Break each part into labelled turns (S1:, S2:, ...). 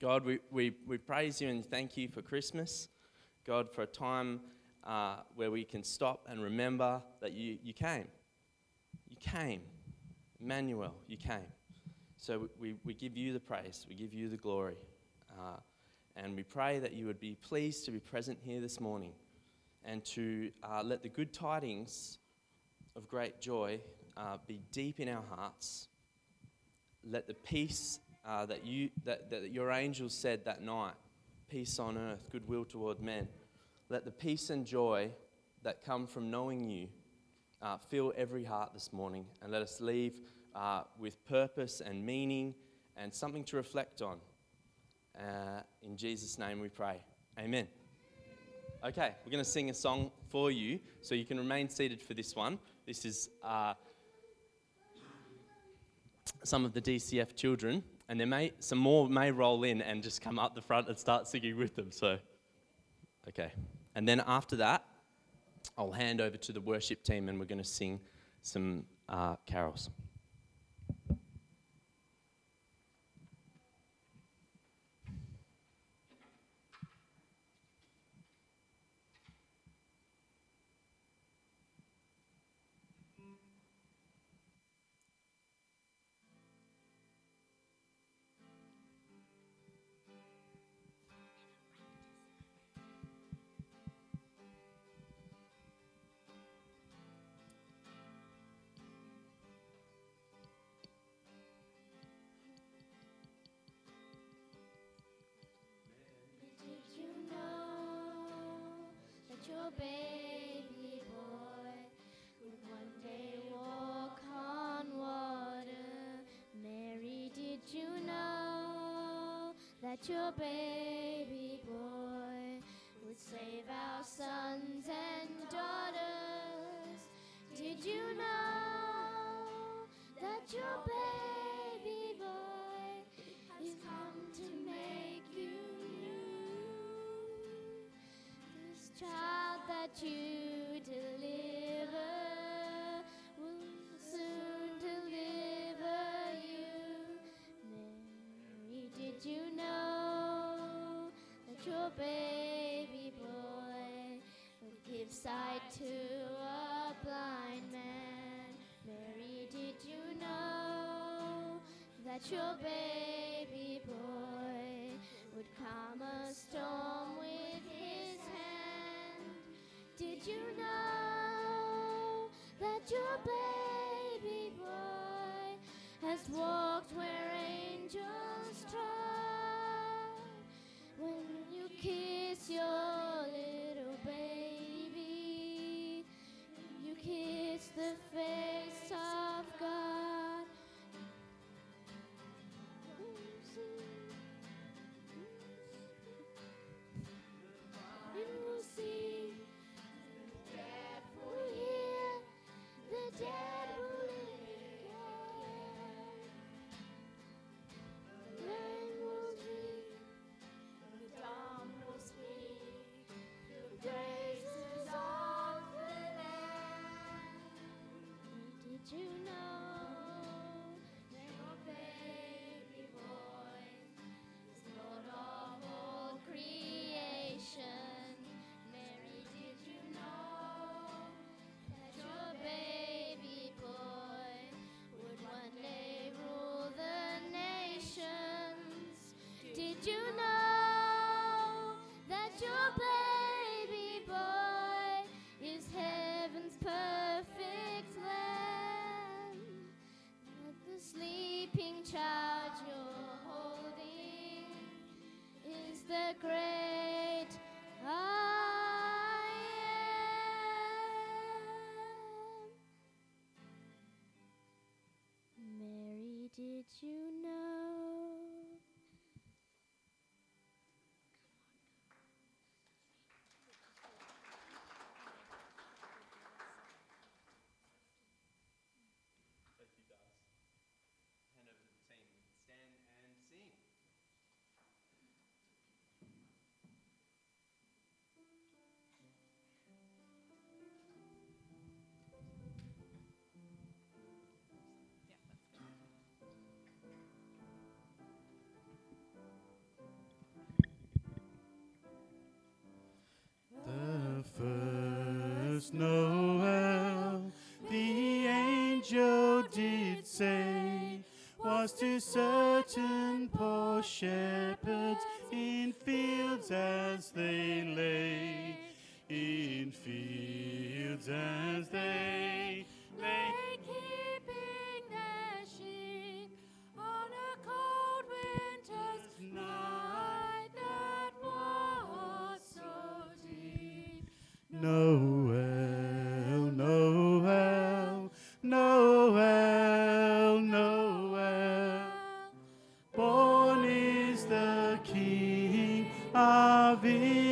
S1: God, we praise you and thank you for Christmas. God, for a time where we can stop and remember that you came. You came. Emmanuel, you came. So we give you the praise. We give you the glory. And we pray that you would be pleased to be present here this morning and to let the good tidings of great joy be deep in our hearts. Let the peace that your angels said that night, peace on earth, goodwill toward men. Let the peace and joy that come from knowing you fill every heart this morning, and let us leave with purpose and meaning and something to reflect on. In Jesus' name we pray. Amen. Okay, we're going to sing a song for you, so you can remain seated for this one. This is some of the DCF children, and some more may roll in and just come up the front and start singing with them. So, okay. And then after that, I'll hand over to the worship team and we're going to sing some carols.
S2: Your baby boy would one day walk on water. Mary, did you know that your baby boy would save our sons and daughters? Did you know that your baby boy is come to make you new? This child that you deliver will soon deliver you. Mary, did you know that your baby boy would give sight to a blind man? Mary, did you know that your baby boy would calm a storm with his hand? Did you know that your baby boy has walked where angels trod? When you kiss your little baby, you kiss the face of God. You will see the dead will hear, the dead will live again. The lame will speak, the dumb will speak, the praises of the Lamb. Did you know that your baby boy is Lord of all creation? Mary, did you know that your baby boy would one day rule the nations? Did you know that your baby boy is heaven's perfect lamb? That the sleeping child you're holding is the great I am. Mary, did you know?
S1: Thank you, guys. Hand over to the team. Stand and sing.
S3: Noel, the angel did say, was to certain poor shepherds in fields as they lay, in fields as they lay.
S2: Keeping their sheep on a cold winter's night that was so deep.
S3: Noel, Noel, Noel, Noel. Born is the King of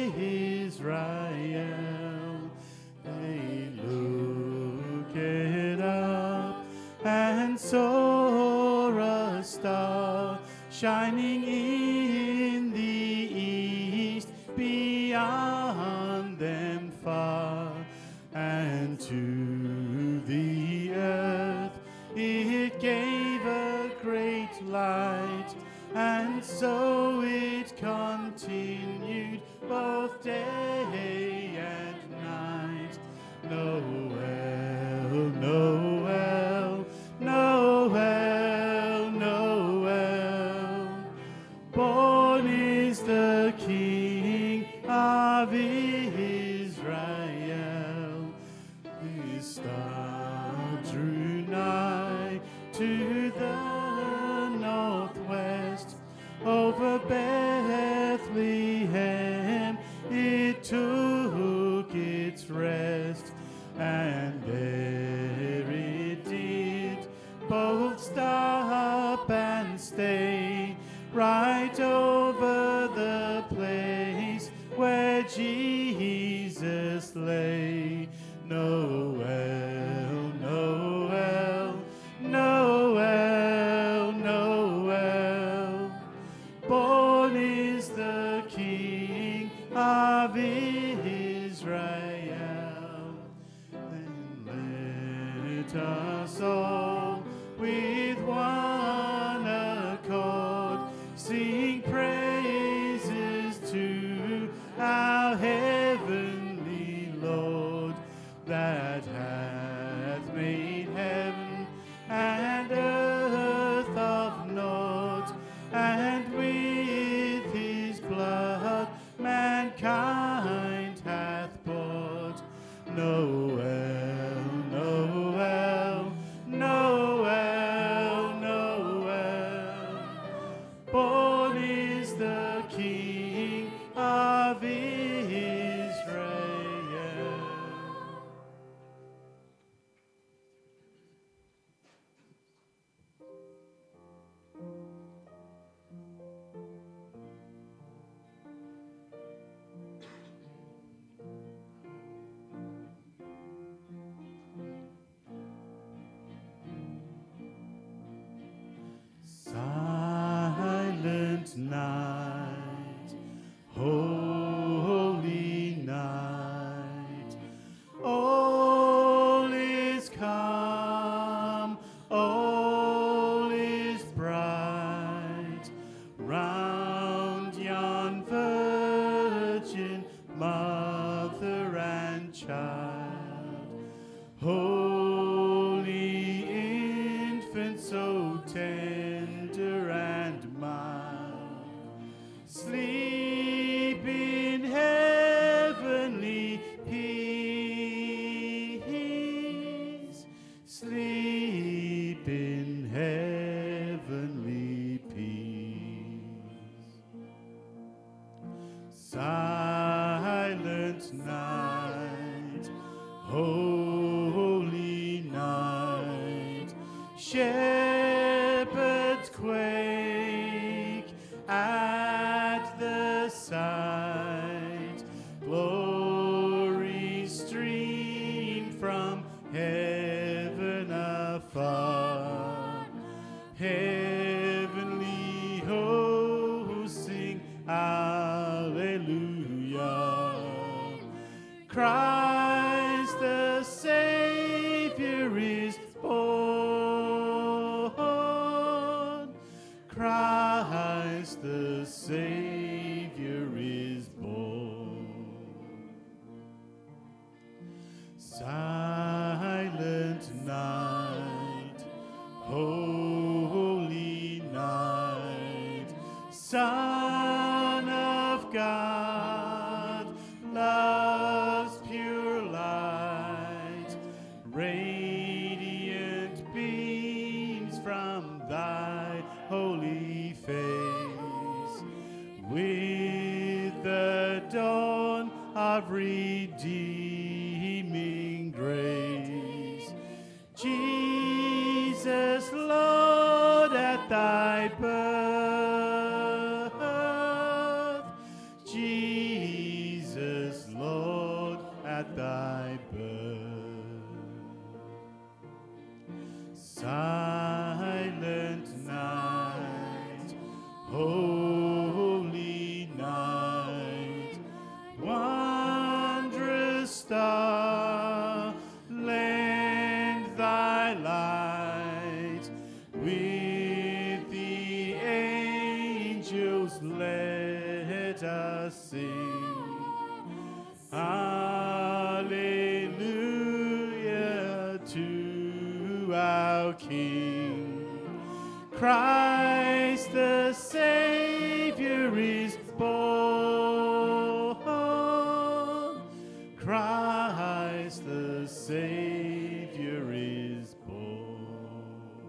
S3: Israel. They looked up and saw a star shining in the east beyond them far, and to the earth it gave a great light, and so it continued both day and night. Noel, Noel, Noel, Noel. Born is the King of Israel. His star drew nigh to the northwest. Over Bethlehem it took its rest, and there it did both stop and stay, right over the place where Jesus lay. Noel, Noel, Noel, Noel. Born is the King of Israel. Then let us all with one accord sing praises to our heavenly Lord, that hath made heaven and earth of naught, and with his blood mankind hath bought. Noel, Noel, Noel, Noel. Born is the King of Israel. Silent night, holy night, all is calm, all is bright, round yon virgin mother and child, holy infant so tender and mild, sleep in heavenly peace, sleep in heavenly peace. Silent night, holy night, shepherds quake at the sight, glory stream from heaven afar, heavenly hosts sing Alleluia. Christ the Savior is born. Christ the Savior is born. Silent night, holy night, Son of God, love's pure light, radiant beams from thy holy face, with the dawn of redeeming grace. Jesus, Lord, at thy birth. Jesus, Lord, at thy birth. Silent night, holy night, wondrous star, lend thy light, with the angels let us sing. Hallelujah to our King. Christ the Savior is born. Christ the Savior is born.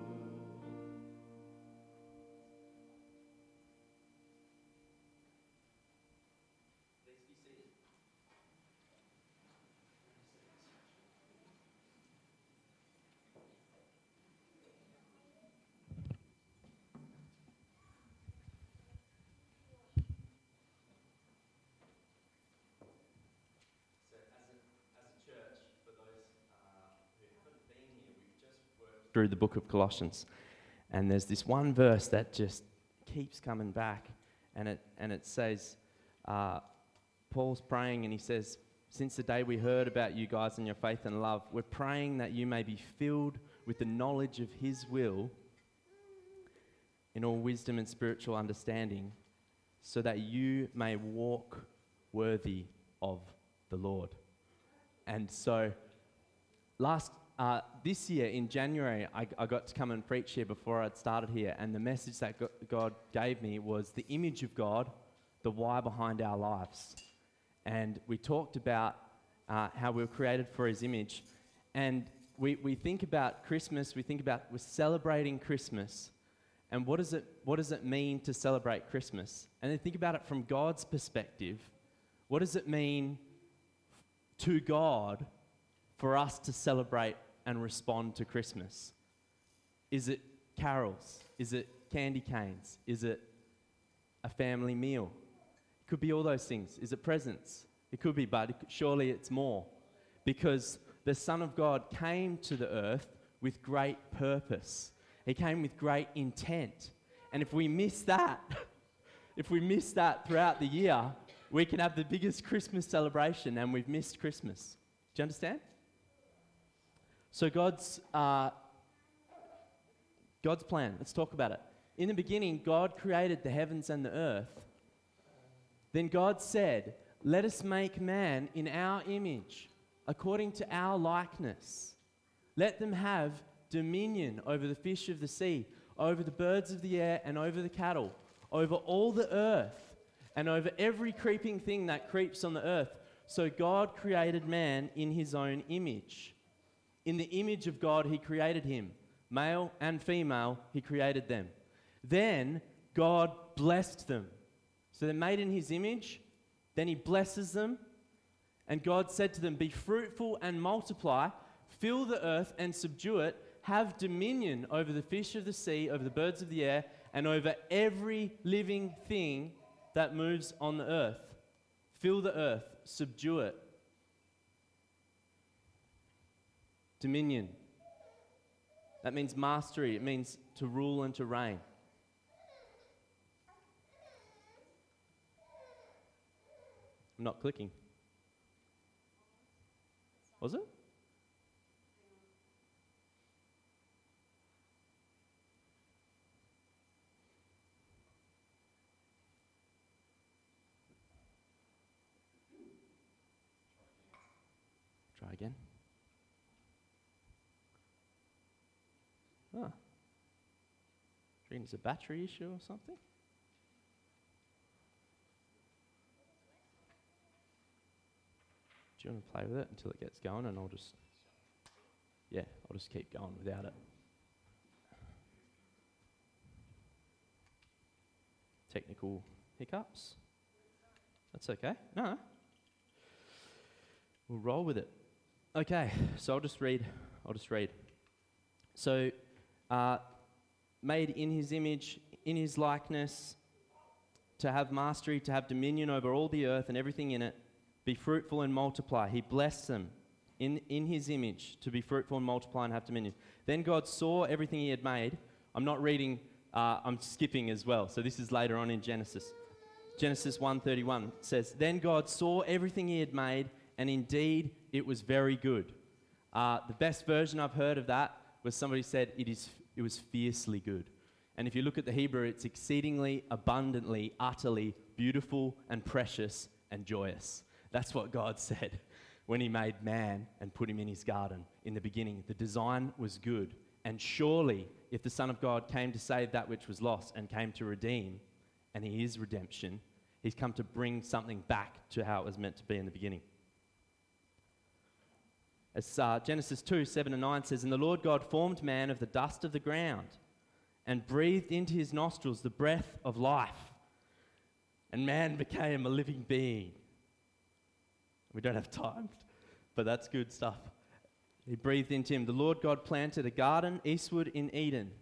S1: Through the book of Colossians, and there's this one verse that just keeps coming back, and it says, Paul's praying, and he says, since the day we heard about you guys and your faith and love, we're praying that you may be filled with the knowledge of his will in all wisdom and spiritual understanding, so that you may walk worthy of the Lord. And so this year in January, I got to come and preach here before I'd started here, and the message that God gave me was the image of God, the why behind our lives. And we talked about how we were created for his image. And we think about Christmas, we're celebrating Christmas. And what does it mean to celebrate Christmas? And then think about it from God's perspective. What does it mean to God for us to celebrate and respond to Christmas? Is it carols? Is it candy canes? Is it a family meal? It could be all those things. Is it presents? It could be, but surely it's more. Because the Son of God came to the earth with great purpose. He came with great intent. And if we miss that, throughout the year, we can have the biggest Christmas celebration and we've missed Christmas. Do you understand? So God's plan, let's talk about it. In the beginning, God created the heavens and the earth. Then God said, let us make man in our image, according to our likeness. Let them have dominion over the fish of the sea, over the birds of the air, and over the cattle, over all the earth, and over every creeping thing that creeps on the earth. So God created man in his own image. In the image of God, he created him. Male and female, he created them. Then God blessed them. So they're made in his image. Then he blesses them. And God said to them, be fruitful and multiply, fill the earth and subdue it, have dominion over the fish of the sea, over the birds of the air, and over every living thing that moves on the earth. Fill the earth, subdue it. Dominion. That means mastery. It means to rule and to reign. I'm not clicking. Was it? Try again. Oh. Do you reckon it's a battery issue or something? Do you want to play with it until it gets going, and I'll just keep going without it. Technical hiccups. That's okay. No. We'll roll with it. Okay, so I'll just read. So, made in his image, in his likeness, to have mastery, to have dominion over all the earth and everything in it, be fruitful and multiply. He blessed them in his image to be fruitful and multiply and have dominion. Then God saw everything he had made. I'm not reading, I'm skipping as well. So this is later on in Genesis. Genesis 1:31 says, Then God saw everything he had made, and indeed it was very good. The best version I've heard of that was somebody said it was fiercely good. And if you look at the Hebrew, it's exceedingly, abundantly, utterly beautiful and precious and joyous. That's what God said when he made man and put him in his garden in the beginning. The design was good. And surely, if the Son of God came to save that which was lost and came to redeem, and he is redemption, he's come to bring something back to how it was meant to be in the beginning. As Genesis 2:7-9 says, And the Lord God formed man of the dust of the ground and breathed into his nostrils the breath of life. And man became a living being. We don't have time, but that's good stuff. He breathed into him. The Lord God planted a garden eastward in Eden.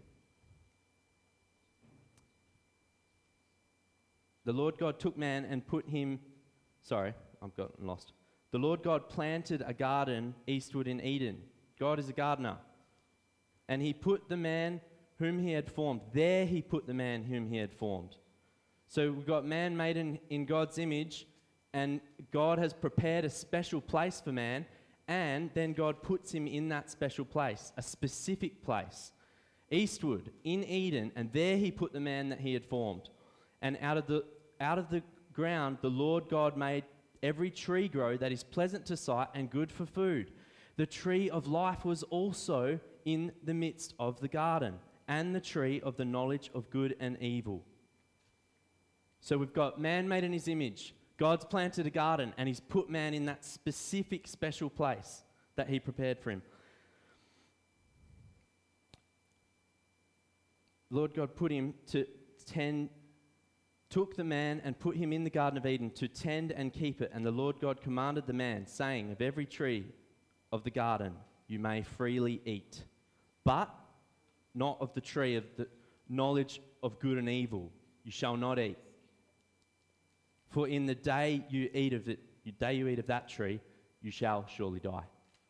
S1: The Lord God took man and put him... Sorry, I've gotten lost. The Lord God planted a garden eastward in Eden. God is a gardener. And he put the man whom he had formed. There he put the man whom he had formed. So we've got man made in God's image, and God has prepared a special place for man, and then God puts him in that special place, a specific place, eastward in Eden, and there he put the man that he had formed. And out of the ground the Lord God made every tree grow that is pleasant to sight and good for food. The tree of life was also in the midst of the garden, and the tree of the knowledge of good and evil. So we've got man made in his image. God's planted a garden, and he's put man in that specific, special place that he prepared for him. Lord God took the man and put him in the Garden of Eden to tend and keep it. And the Lord God commanded the man, saying, Of every tree of the garden you may freely eat, but not of the tree of the knowledge of good and evil you shall not eat. For in the day you eat of that tree, you shall surely die.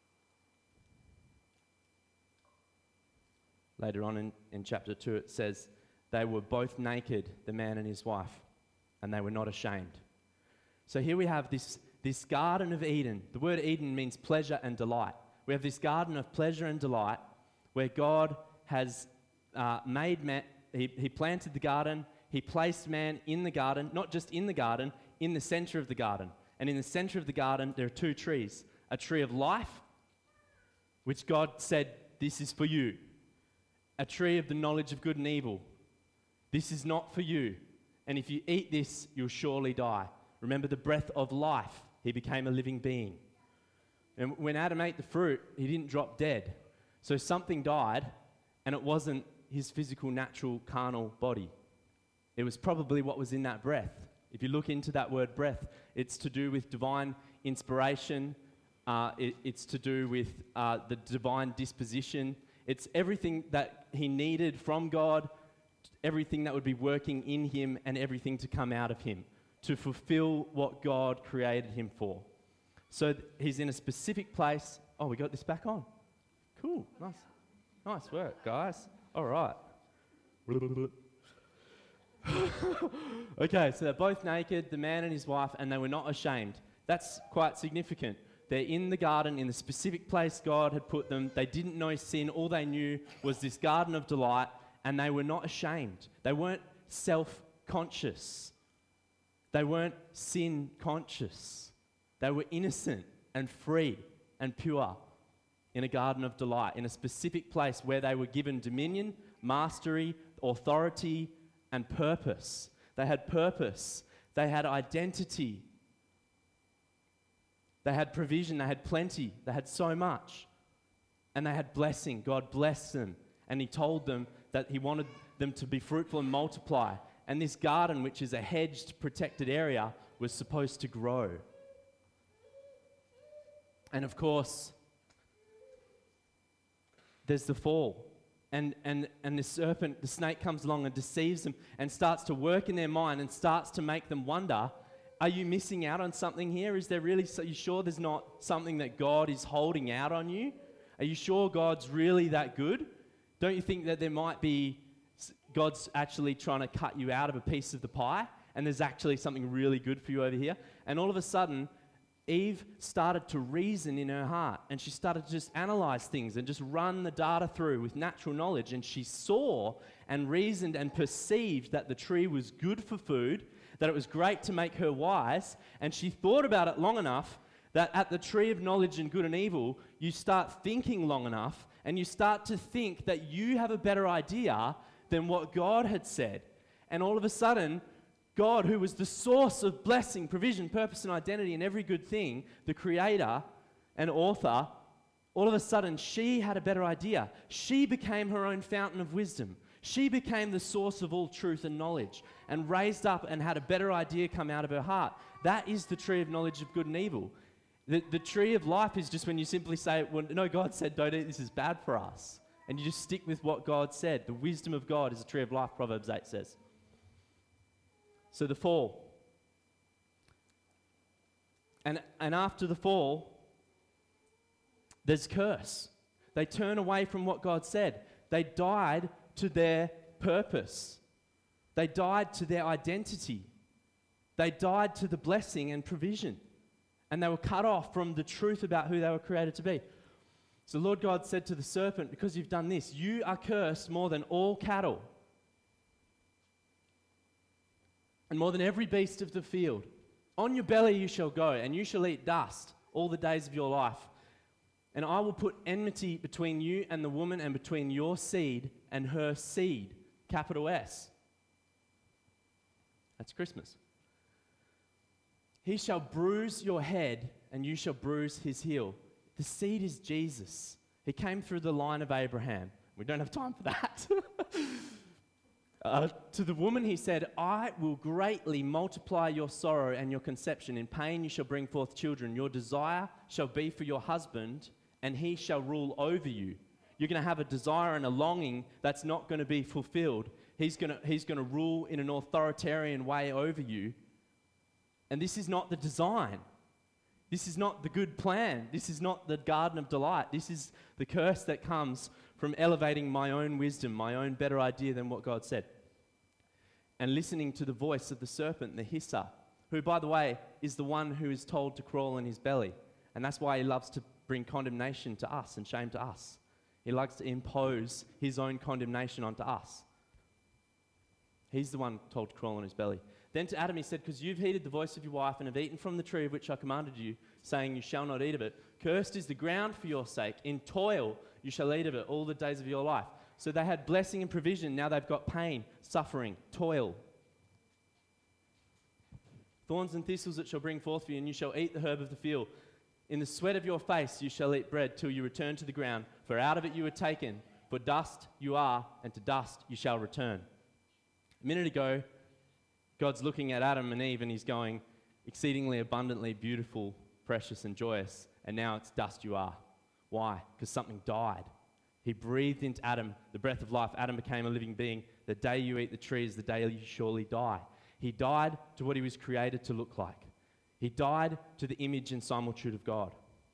S1: Later on in chapter 2 it says, They were both naked, the man and his wife, and they were not ashamed. So here we have this Garden of Eden. The word Eden means pleasure and delight. We have this garden of pleasure and delight where God has made man. He planted the garden. He placed man in the garden, not just in the garden, in the center of the garden. And in the center of the garden, there are two trees. A tree of life, which God said, This is for you. A tree of the knowledge of good and evil. This is not for you. And if you eat this, you'll surely die. Remember the breath of life. He became a living being. And when Adam ate the fruit, he didn't drop dead. So something died, and it wasn't his physical, natural, carnal body. It was probably what was in that breath. If you look into that word breath, it's to do with divine inspiration. It's to do with the divine disposition. It's everything that he needed from God, everything that would be working in him, and everything to come out of him to fulfill what God created him for. So he's in a specific place. Oh, we got this back on. Cool. Nice work, guys. All right. Okay, so they're both naked, the man and his wife, and they were not ashamed. That's quite significant. They're in the garden, in the specific place God had put them. They didn't know sin. All they knew was this garden of delight, and they were not ashamed. They weren't self-conscious. They weren't sin-conscious. They were innocent and free and pure in a garden of delight, in a specific place where they were given dominion, mastery, authority, and purpose. They had purpose. They had identity. They had provision. They had plenty. They had so much. And they had blessing. God blessed them. And he told them that he wanted them to be fruitful and multiply. And this garden, which is a hedged, protected area, was supposed to grow. And of course, there's the fall. And the serpent, the snake comes along and deceives them and starts to work in their mind and starts to make them wonder, are you missing out on something here? Is there really, are you sure there's not something that God is holding out on you? Are you sure God's really that good? Don't you think that there might be, God's actually trying to cut you out of a piece of the pie and there's actually something really good for you over here? And all of a sudden, Eve started to reason in her heart and she started to just analyze things and just run the data through with natural knowledge, and she saw and reasoned and perceived that the tree was good for food, that it was great to make her wise, and she thought about it long enough that at the tree of knowledge and good and evil, you start thinking long enough and you start to think that you have a better idea than what God had said. And all of a sudden, God, who was the source of blessing, provision, purpose, and identity in every good thing, the creator and author, all of a sudden, she had a better idea. She became her own fountain of wisdom. She became the source of all truth and knowledge and raised up and had a better idea come out of her heart. That is the tree of knowledge of good and evil. The tree of life is just when you simply say, well, no, God said, don't eat, this is bad for us. And you just stick with what God said. The wisdom of God is a tree of life, Proverbs 8 says. So the fall. And after the fall, there's curse. They turn away from what God said. They died to their purpose. They died to their identity. They died to the blessing and provision. And they were cut off from the truth about who they were created to be. So the Lord God said to the serpent, because you've done this, you are cursed more than all cattle and more than every beast of the field. On your belly you shall go, and you shall eat dust all the days of your life. And I will put enmity between you and the woman, and between your seed and her seed. Capital S. That's Christmas. He shall bruise your head, and you shall bruise his heel. The seed is Jesus. He came through the line of Abraham. We don't have time for that. To the woman he said, I will greatly multiply your sorrow and your conception. In pain you shall bring forth children. Your desire shall be for your husband, and he shall rule over you. You're going to have a desire and a longing that's not going to be fulfilled. He's going to rule in an authoritarian way over you. And this is not the design. This is not the good plan. This is not the garden of delight. This is the curse that comes from elevating my own wisdom, my own better idea than what God said. And listening to the voice of the serpent, the hisser, who, by the way, is the one who is told to crawl in his belly. And that's why he loves to bring condemnation to us and shame to us. He likes to impose his own condemnation onto us. He's the one told to crawl on his belly. Then to Adam he said, because you've heeded the voice of your wife and have eaten from the tree of which I commanded you, saying you shall not eat of it. Cursed is the ground for your sake. In toil you shall eat of it all the days of your life. So they had blessing and provision. Now they've got pain, suffering, toil. Thorns and thistles it shall bring forth for you, and you shall eat the herb of the field. In the sweat of your face you shall eat bread till you return to the ground. For out of it you were taken. For dust you are, and to dust you shall return. A minute ago, God's looking at Adam and Eve and he's going, exceedingly abundantly beautiful, precious and joyous. And now it's dust you are. Why? Because something died. He breathed into Adam the breath of life. Adam became a living being. The day you eat the tree is the day you surely die. He died to what he was created to look like. He died to the image and similitude of God.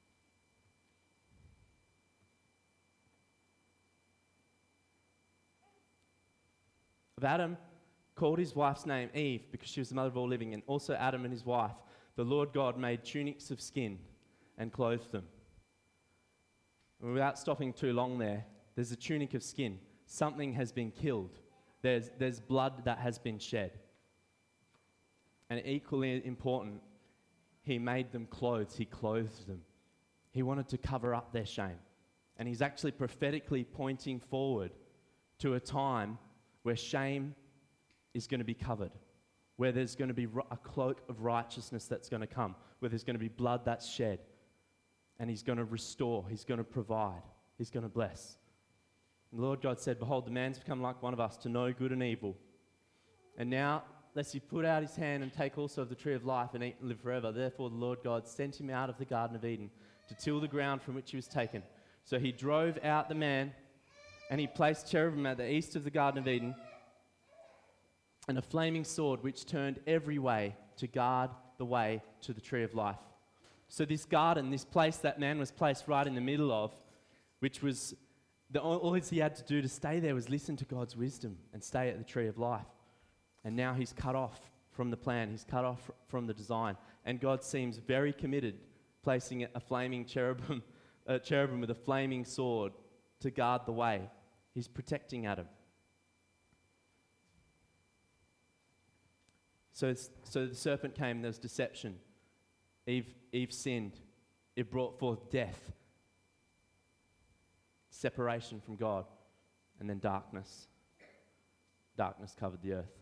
S1: Of Adam, called his wife's name Eve because she was the mother of all living, and also Adam and his wife, the Lord God made tunics of skin and clothed them. And without stopping too long there's a tunic of skin. Something has been killed. There's blood that has been shed. And equally important, he made them clothes. He clothed them. He wanted to cover up their shame. And he's actually prophetically pointing forward to a time where shame is going to be covered, where there's going to be a cloak of righteousness that's going to come, where there's going to be blood that's shed. And he's going to restore, he's going to provide, he's going to bless. And the Lord God said, "Behold, the man's become like one of us to know good and evil. And now, lest he put out his hand and take also of the tree of life and eat and live forever. Therefore the Lord God sent him out of the Garden of Eden to till the ground from which he was taken. So he drove out the man, and he placed cherubim at the east of the Garden of Eden, and a flaming sword which turned every way to guard the way to the tree of life." So this garden, this place that man was placed right in the middle of, which was, all he had to do to stay there was listen to God's wisdom and stay at the tree of life. And now he's cut off from the plan, he's cut off from the design. And God seems very committed, placing a flaming cherubim with a flaming sword to guard the way. He's protecting Adam. So the serpent came, there was deception. Eve sinned. It brought forth death, separation from God, and then darkness. Darkness covered the earth.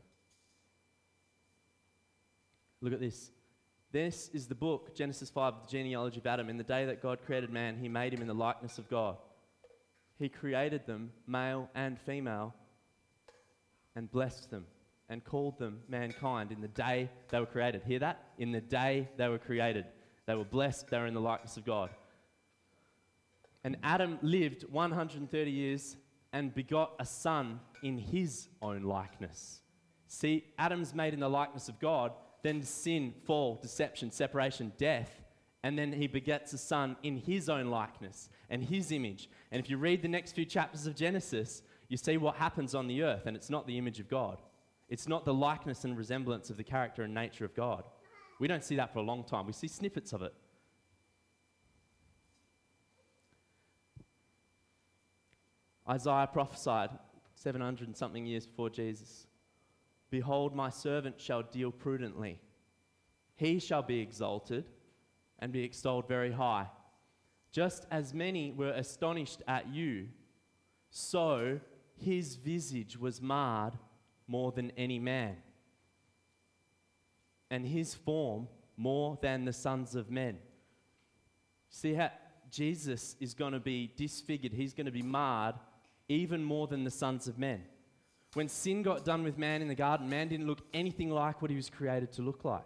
S1: Look at this. This is the book, Genesis 5, the genealogy of Adam. In the day that God created man, he made him in the likeness of God. He created them, male and female, and blessed them and called them mankind in the day they were created. Hear that? In the day they were created. They were blessed, they were in the likeness of God. And Adam lived 130 years and begot a son in his own likeness. See, Adam's made in the likeness of God, then sin, fall, deception, separation, death, and then he begets a son in his own likeness and his image. And if you read the next few chapters of Genesis, you see what happens on the earth, and it's not the image of God. It's not the likeness and resemblance of the character and nature of God. We don't see that for a long time. We see snippets of it. Isaiah prophesied 700 and something years before Jesus. "Behold, my servant shall deal prudently. He shall be exalted and be extolled very high. Just as many were astonished at you, so his visage was marred more than any man, and his form more than the sons of men." See how Jesus is going to be disfigured. He's going to be marred even more than the sons of men. When sin got done with man in the garden, man didn't look anything like what he was created to look like.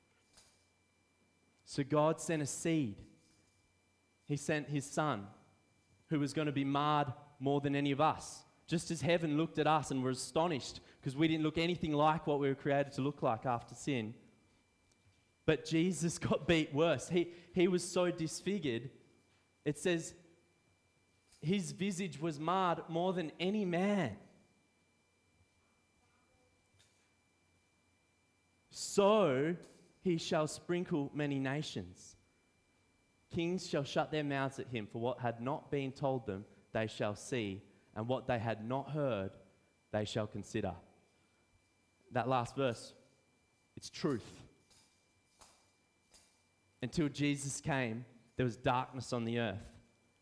S1: So God sent a seed. He sent his son, who was going to be marred more than any of us. Just as heaven looked at us and were astonished because we didn't look anything like what we were created to look like after sin. But Jesus got beat worse. He was so disfigured. It says his visage was marred more than any man. So he shall sprinkle many nations. Kings shall shut their mouths at him, for what had not been told them they shall see, and what they had not heard they shall consider. That last verse, it's truth. Until Jesus came, there was darkness on the earth.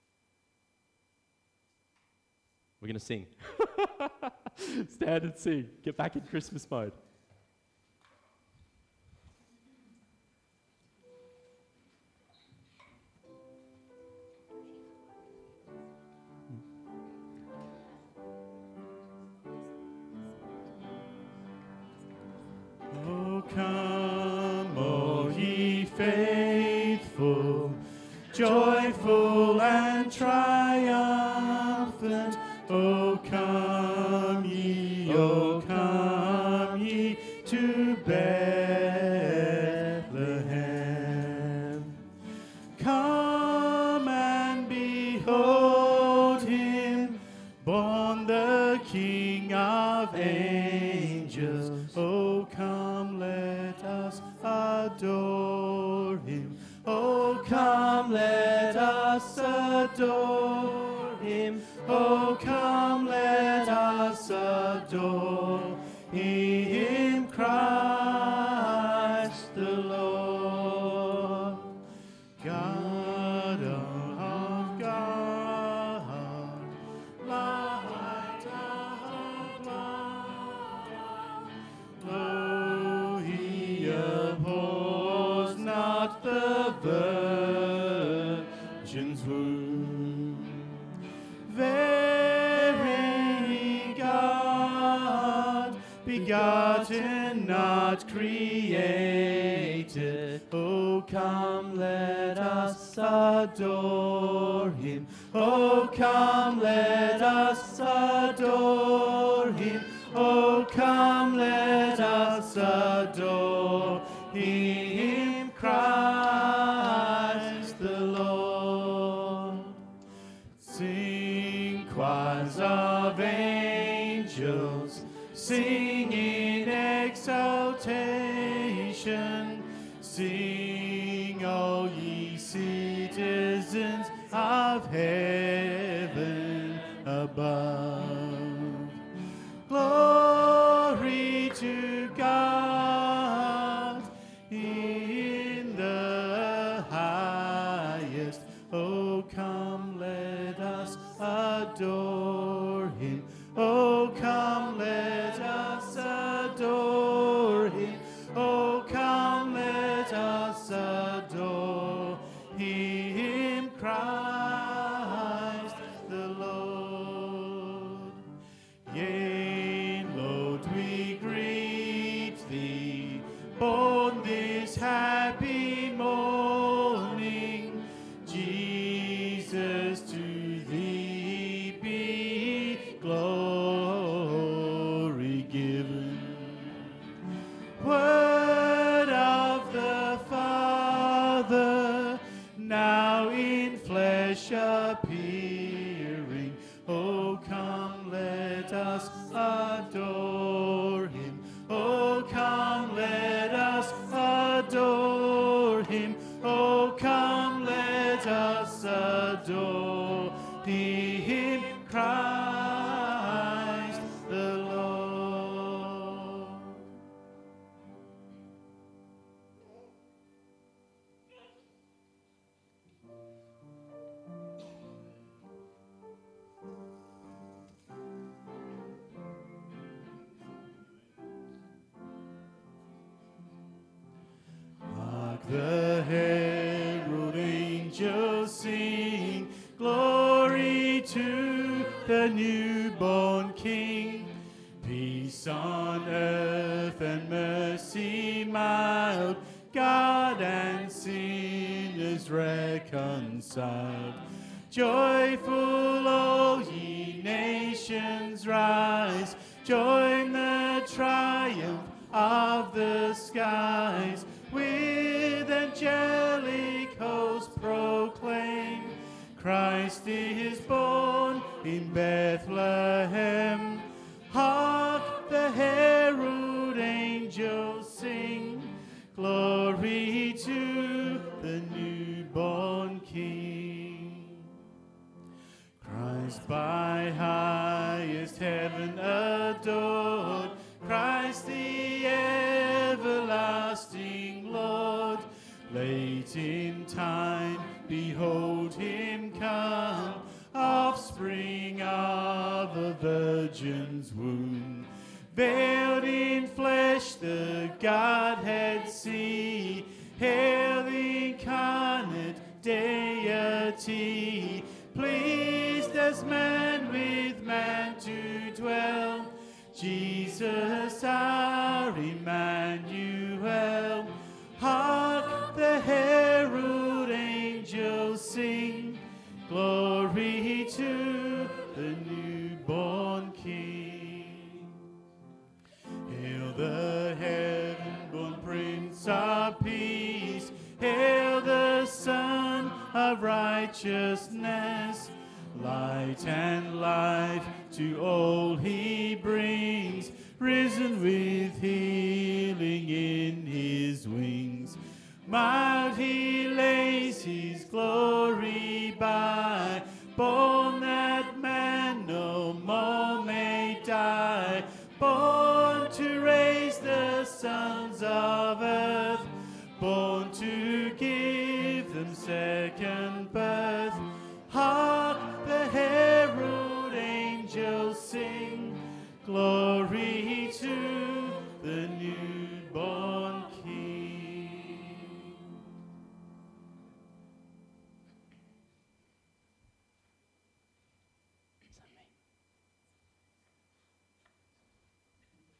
S1: We're going to sing. Stand and sing. Get back in Christmas mode.
S3: Oh, come, O ye faithful, joyful and triumphant. O come ye to Bethlehem. Come and behold him, born the King of angels. O come, let us adore him. O come, let us adore him. O come, let us adore him, Christ the Lord. God of God the Virgin's womb. Very God, begotten, not created. Oh, come, let us adore him. Oh, come, let us adore him. Oh, come, let us adore him, Christ the Lord. Sing choirs of angels, sing in exaltation. Sing, all ye citizens of heaven above. Glory to God in the highest. Oh, come, let us adore him. Oh, come, let us adore him. Oh, come, let us adore him, Christ the Lord. Yea, Lord, we greet thee, born this happy morning. Jesus, to thee be glory given. Word of the Father, now in flesh appearing. Oh, come, let us adore him. Oh, come, let us adore him. Oh, come, let us adore him, Christ the Lord. Hark the herald angels sing, glory to the newborn King. Peace on earth and mercy mild, God and sinners reconciled. Joyful all ye nations rise, join the triumph of the skies. With angelic hosts proclaim, Christ is born in Bethlehem. Hark the herald angels sing, glory to the newborn King. Christ by highest heaven adored, Christ the everlasting Lord. Late in time, behold him come, offspring of a virgin's womb. Veiled in flesh, the Godhead see. Hail the incarnate deity, pleased as man with man to dwell. Jesus our Emmanuel. Hark the herald angels sing, glory to the newborn King. Hail the heaven-born Prince of Peace, hail the Son of Righteousness. Light and life to all he brings, risen with healing in his wings. Mild he lays his glory by, born that man no more may die. Born to raise the sons of earth, born to give them second birth. Hark the herald angels sing, glory to the newborn King.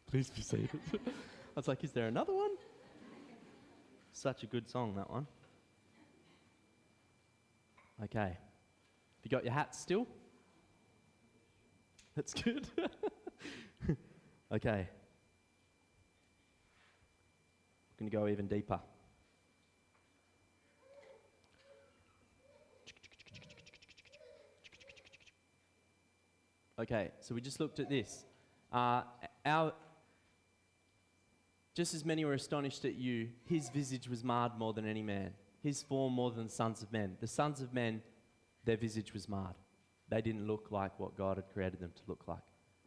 S1: Please be seated. I was like, is there another one? Such a good song, that one. Okay. Have you got your hats still? That's good. Okay. We're going to go even deeper. Okay, so we just looked at this. Just as many were astonished at you, his visage was marred more than any man, his form more than the sons of men. The sons of men, their visage was marred. They didn't look like what God had created them to look like.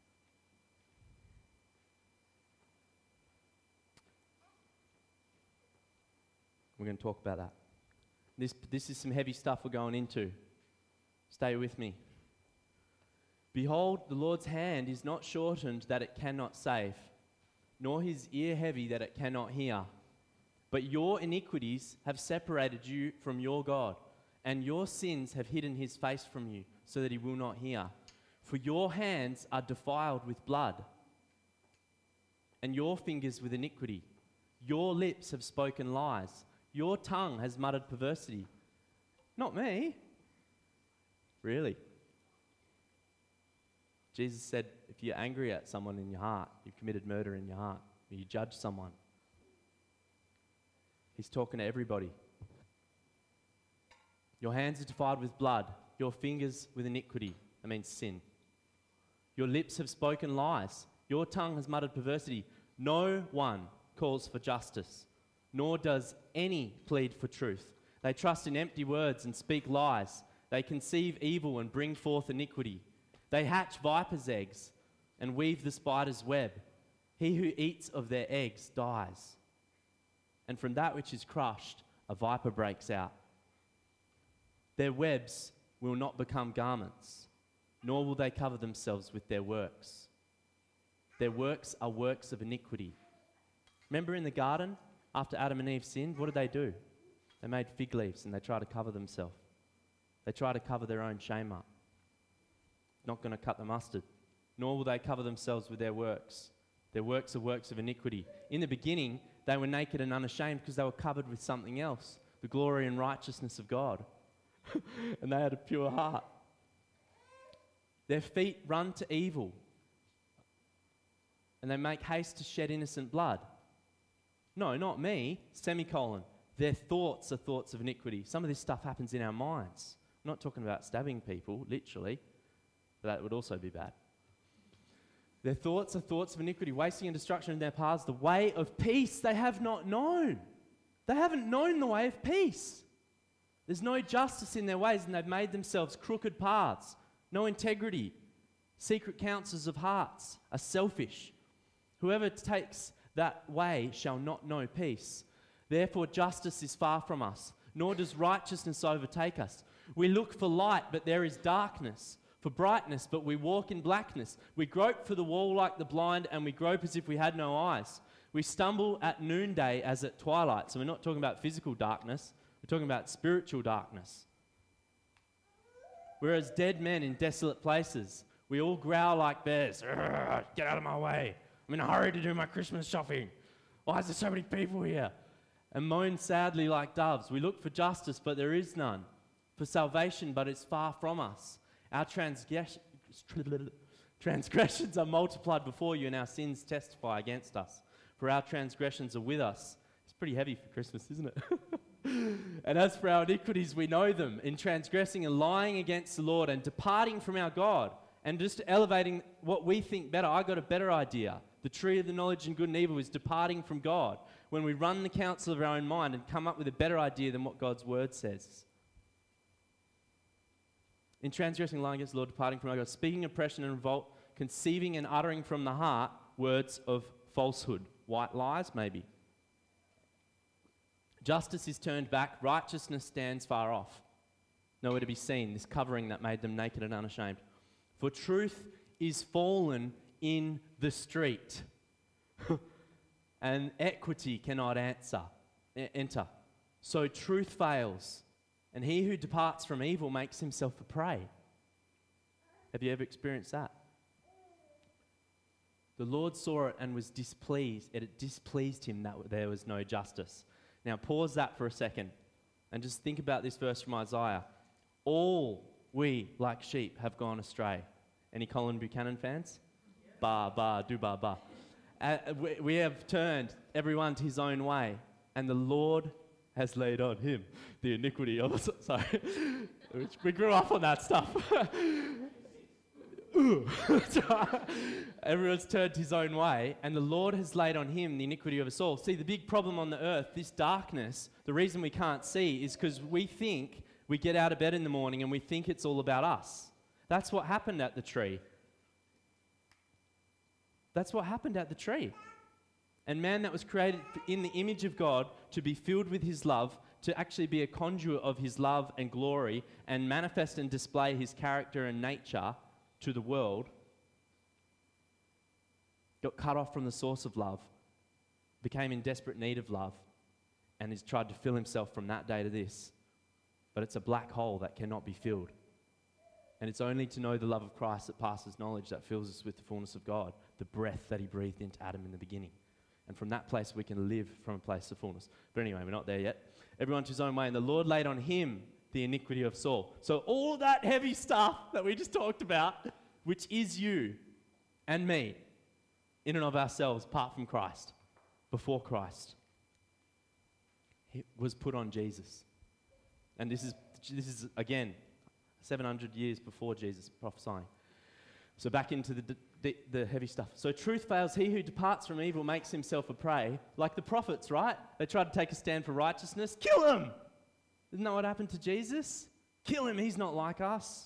S1: We're going to talk about that. This is some heavy stuff we're going into. Stay with me. Behold, the Lord's hand is not shortened that it cannot save, nor his ear heavy that it cannot hear. But your iniquities have separated you from your God, and your sins have hidden his face from you, so that he will not hear. For your hands are defiled with blood, and your fingers with iniquity. Your lips have spoken lies. Your tongue has muttered perversity. Not me. Really? Jesus said, if you're angry at someone in your heart, you've committed murder in your heart, or you judge someone. He's talking to everybody. Your hands are defiled with blood, your fingers with iniquity. That means sin. Your lips have spoken lies. Your tongue has muttered perversity. No one calls for justice, nor does any plead for truth. They trust in empty words and speak lies. They conceive evil and bring forth iniquity. They hatch vipers' eggs and weave the spider's web. He who eats of their eggs dies. And from that which is crushed, a viper breaks out. Their webs will not become garments, nor will they cover themselves with their works. Their works are works of iniquity. Remember in the garden, after Adam and Eve sinned, what did they do? They made fig leaves and they tried to cover themselves. They tried to cover their own shame up. Not going to cut the mustard. Nor will they cover themselves with their works. Their works are works of iniquity. In the beginning, they were naked and unashamed because they were covered with something else, the glory and righteousness of God. And they had a pure heart. Their feet run to evil, and they make haste to shed innocent blood. No, not me, semicolon. Their thoughts are thoughts of iniquity. Some of this stuff happens in our minds. I'm not talking about stabbing people, literally. That would also be bad. Their thoughts are thoughts of iniquity, wasting and destruction in their paths. The way of peace they have not known. They haven't known the way of peace. There's no justice in their ways, and they've made themselves crooked paths. No integrity. Secret counsels of hearts are selfish. Whoever takes that way shall not know peace. Therefore justice is far from us, nor does righteousness overtake us. We look for light, but there is darkness. For brightness, but we walk in blackness. We grope for the wall like the blind, and we grope as if we had no eyes. We stumble at noonday as at twilight. So we're not talking about physical darkness. We're talking about spiritual darkness. We're as dead men in desolate places. We all growl like bears. Get out of my way. I'm in a hurry to do my Christmas shopping. Why is there so many people here? And moan sadly like doves. We look for justice, but there is none. For salvation, but it's far from us. Our transgressions are multiplied before you, and our sins testify against us. For our transgressions are with us. It's pretty heavy for Christmas, isn't it? And as for our iniquities, we know them, in transgressing and lying against the Lord and departing from our God, and just elevating what we think better. I got a better idea. The tree of the knowledge and good and evil is departing from God. When we run the counsel of our own mind and come up with a better idea than what God's word says. In transgressing, lying against the Lord, departing from our God, speaking oppression and revolt, conceiving and uttering from the heart words of falsehood, white lies maybe. Justice is turned back, righteousness stands far off. Nowhere to be seen, this covering that made them naked and unashamed. For truth is fallen in the street, and equity cannot enter. So truth fails. And he who departs from evil makes himself a prey. Have you ever experienced that? The Lord saw it and was displeased. It displeased him that there was no justice. Now pause that for a second and just think about this verse from Isaiah. All we, like sheep, have gone astray. Any Colin Buchanan fans? Ba, ba, do ba, ba. We have turned everyone to his own way, and the Lord has laid on him the iniquity of us. Sorry. We grew up on that stuff. Everyone's turned his own way, and the Lord has laid on him the iniquity of us all. See, the big problem on the earth, this darkness, the reason we can't see is because we think, we get out of bed in the morning and we think it's all about us. That's what happened at the tree. That's what happened at the tree. And man that was created in the image of God to be filled with his love, to actually be a conduit of his love and glory and manifest and display his character and nature to the world, got cut off from the source of love, became in desperate need of love, and has tried to fill himself from that day to this. But it's a black hole that cannot be filled. And it's only to know the love of Christ that passes knowledge that fills us with the fullness of God, the breath that he breathed into Adam in the beginning. And from that place we can live from a place of fullness. But anyway, we're not there yet. Everyone to his own way, and the Lord laid on him the iniquity of Saul. So all that heavy stuff that we just talked about, which is you and me, in and of ourselves, apart from Christ, before Christ, it was put on Jesus. And this is again, 700 years before Jesus prophesying. So back into the heavy stuff. So truth fails. He who departs from evil makes himself a prey. Like the prophets, right? They tried to take a stand for righteousness. Kill him! Isn't that what happened to Jesus? Kill him, he's not like us.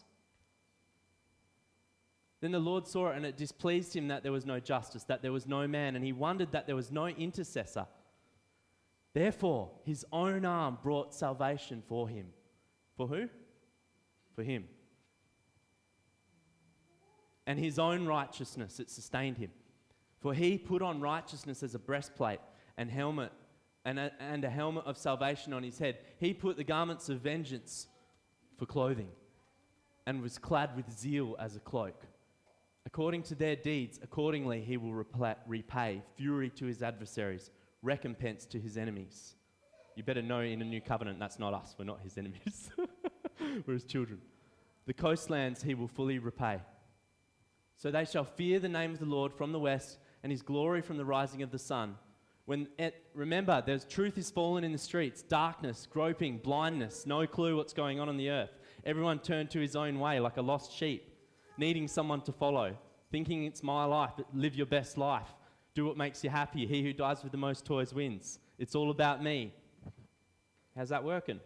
S1: Then the Lord saw it, and it displeased him that there was no justice, that there was no man, and he wondered that there was no intercessor. Therefore, his own arm brought salvation for him. For who? For him. And his own righteousness, it sustained him. For he put on righteousness as a breastplate and helmet, and a helmet of salvation on his head. He put the garments of vengeance for clothing, and was clad with zeal as a cloak. According to their deeds, accordingly he will repay fury to his adversaries, recompense to his enemies. You better know in a new covenant that's not us. We're not his enemies. We're his children. The coastlands he will fully repay. So they shall fear the name of the Lord from the west, and his glory from the rising of the sun. Remember, there's truth is fallen in the streets, darkness, groping, blindness, no clue what's going on the earth. Everyone turned to his own way like a lost sheep, needing someone to follow, thinking it's my life, but live your best life. Do what makes you happy. He who dies with the most toys wins. It's all about me. How's that working?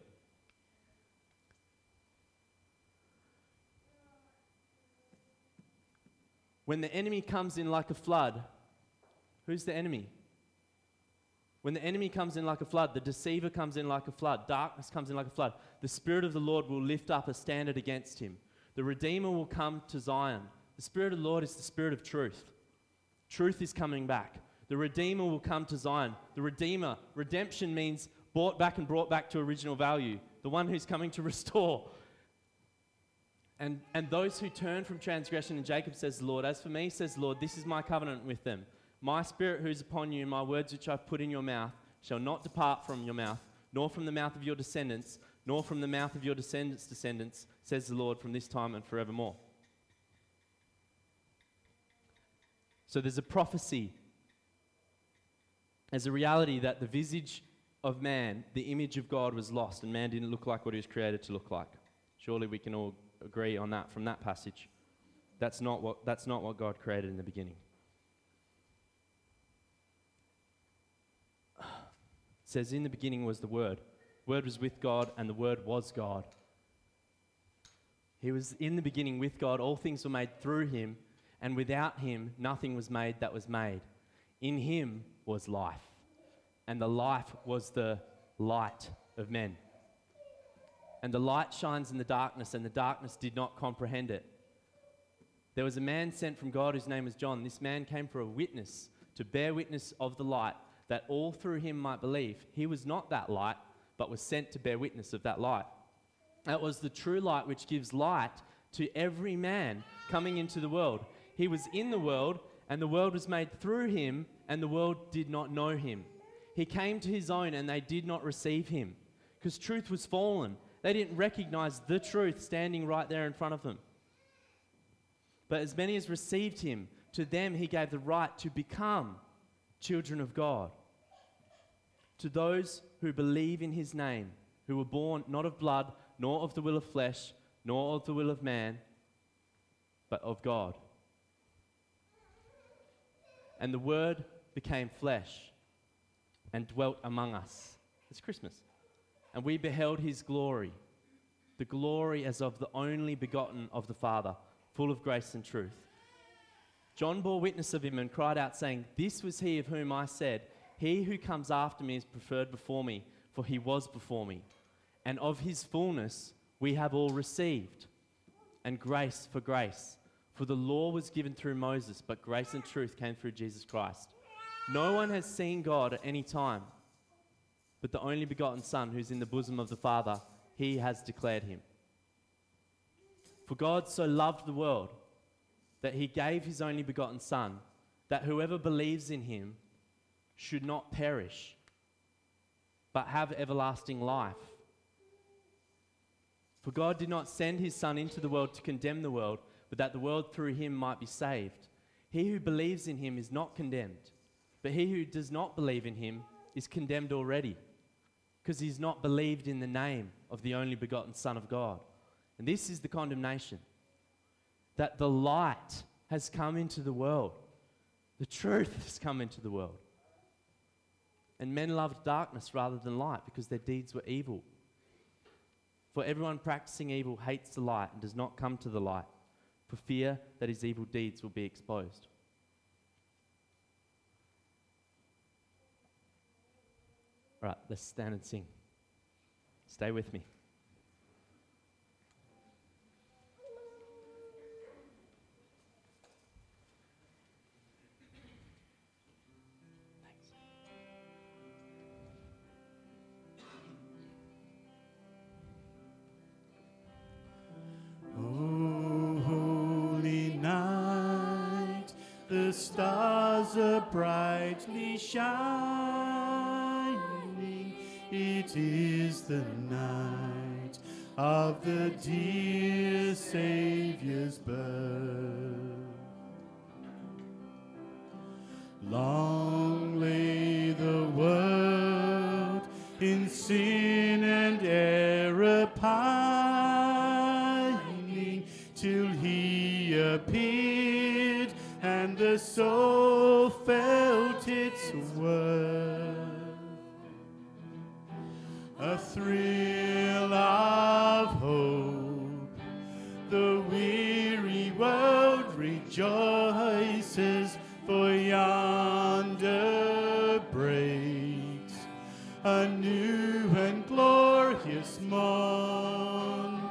S1: When the enemy comes in like a flood, who's the enemy? When the enemy comes in like a flood, the deceiver comes in like a flood, darkness comes in like a flood, the Spirit of the Lord will lift up a standard against him. The Redeemer will come to Zion. The Spirit of the Lord is the Spirit of truth. Truth is coming back. The Redeemer will come to Zion. The Redeemer, redemption means bought back and brought back to original value. The one who's coming to restore. And those who turn from transgression, and Jacob says, Lord, as for me, says the Lord, this is my covenant with them. My Spirit who is upon you, and my words which I've put in your mouth, shall not depart from your mouth, nor from the mouth of your descendants, nor from the mouth of your descendants' descendants, says the Lord, from this time and forevermore. So there's a prophecy. There's a reality that the visage of man, the image of God, was lost, and man didn't look like what he was created to look like. Surely we can all agree on that from that passage. That's not what God created in the beginning. It says, in the beginning was the Word. Word was with God, and the Word was God. He was in the beginning with God. All things were made through him, and without him nothing was made that was made. In him was life, and the life was the light of men. And the light shines in the darkness, and the darkness did not comprehend it. There was a man sent from God whose name was John. This man came for a witness, to bear witness of the light, that all through him might believe. He was not that light, but was sent to bear witness of that light. That was the true light which gives light to every man coming into the world. He was in the world, and the world was made through him, and the world did not know him. He came to his own, and they did not receive him, because truth was fallen. They didn't recognize the truth standing right there in front of them. But as many as received him, to them he gave the right to become children of God. To those who believe in his name, who were born not of blood, nor of the will of flesh, nor of the will of man, but of God. And the Word became flesh and dwelt among us. It's Christmas. And we beheld his glory, the glory as of the only begotten of the Father, full of grace and truth. John bore witness of him and cried out, saying, "This was he of whom I said, he who comes after me is preferred before me, for he was before me. And of his fullness we have all received, and grace for grace. For the law was given through Moses, but grace and truth came through Jesus Christ. No one has seen God at any time, but the only begotten Son, who's in the bosom of the Father, he has declared him. For God so loved the world that he gave his only begotten Son, that whoever believes in him should not perish, but have everlasting life. For God did not send his Son into the world to condemn the world, but that the world through him might be saved. He who believes in him is not condemned, but he who does not believe in him is condemned already, because he's not believed in the name of the only begotten Son of God. And this is the condemnation, that the light has come into the world. The truth has come into the world. And men loved darkness rather than light, because their deeds were evil. For everyone practicing evil hates the light and does not come to the light, for fear that his evil deeds will be exposed. All right, let's stand and sing. Stay with me.
S3: Oh, holy night, the stars are brightly shining. It is the night of the dear Saviour's birth. Long lay the world in sin and error pining, till he appeared and the soul felt its worth. A thrill of hope, the weary world rejoices, for yonder breaks a new and glorious morn.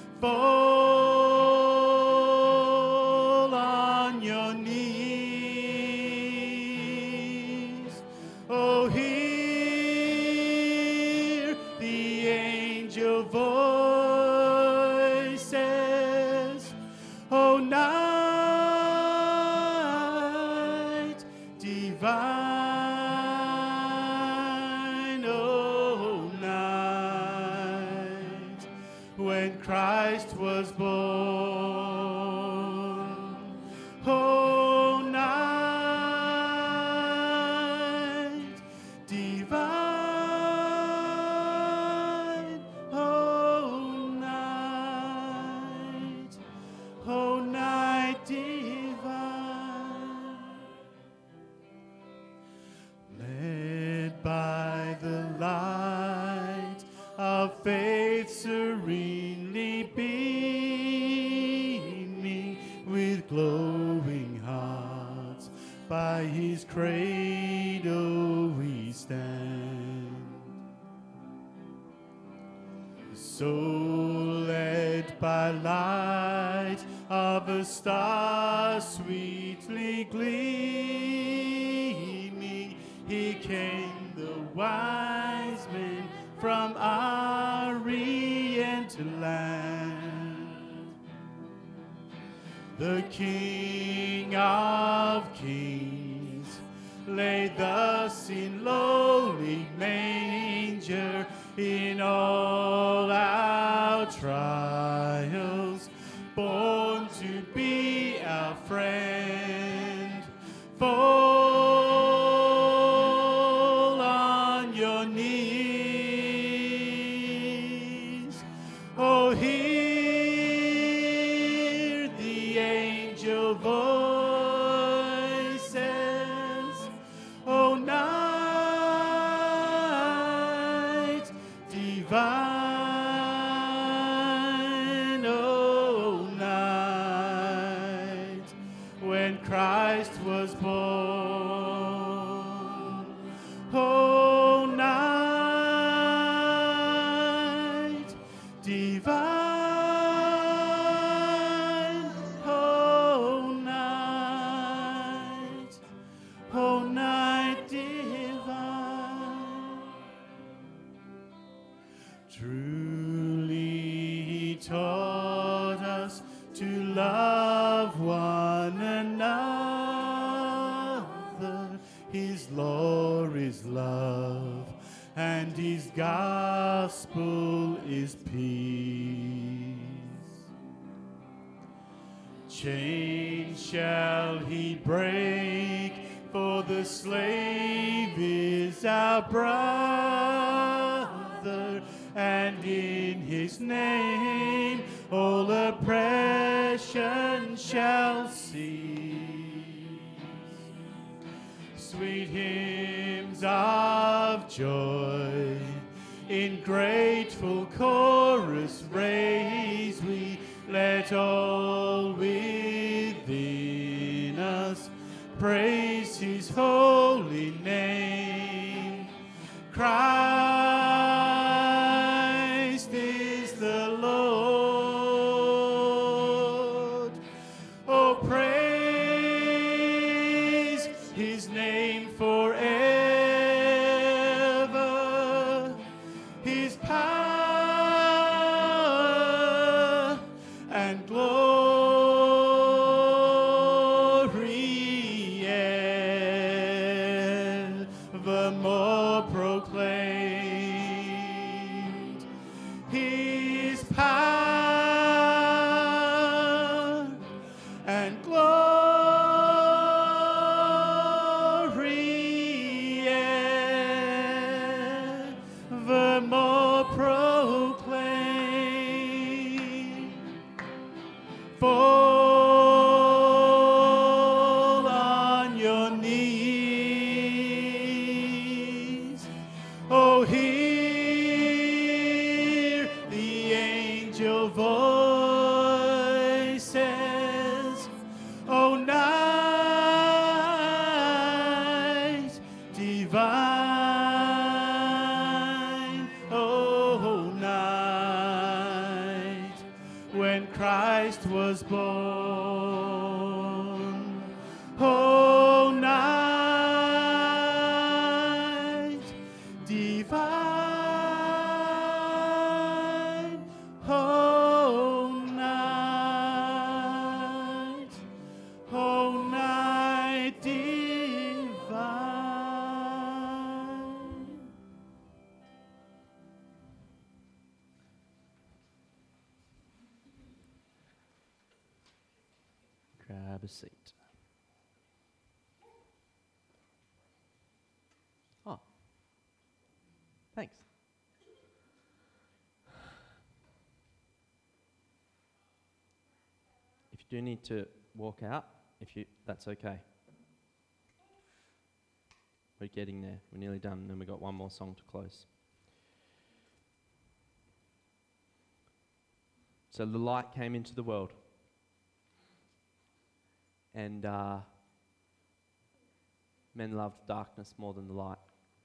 S3: Fall on your knees. Oh, hear the angel voices. Oh, night divine, oh, night when Christ was born. Oh, night divine, oh, night divine. Led by the light of faith serenely beaming, with glowing hearts by his cradle we stand. So led by light of a star sweetly gleaming, he came, the wise men from Orient land. The King of of Kings, lay thus in lowly manger. In all our trials, born to be our friend. Fall on your knees. Oh, hear the angel voices. Oh, night divine, oh, night when Christ was born. Oh, night divine, oh, night divine. Truly he taught us to love one another. His law is love, and his gospel is peace. Chains shall he break, for the slave is our brother, and in his name all oppression shall cease. Sweet hymns of joy in grateful chorus raise we, let all within us praise his holy name. Christ is the Lord. Oh, praise his name forever. His power and glory evermore proclaimed. His power and glory evermore proclaimed. Fall on your knees. Oh, hear the angel voices. Oh, night divine. Oh, night when Christ was born. Oh, night divine. Oh, night divine.
S1: Grab a seat. Oh, thanks. If you do need to walk out, that's okay. We're getting there. We're nearly done, and then we've got one more song to close. So the light came into the world. And men loved darkness more than the light.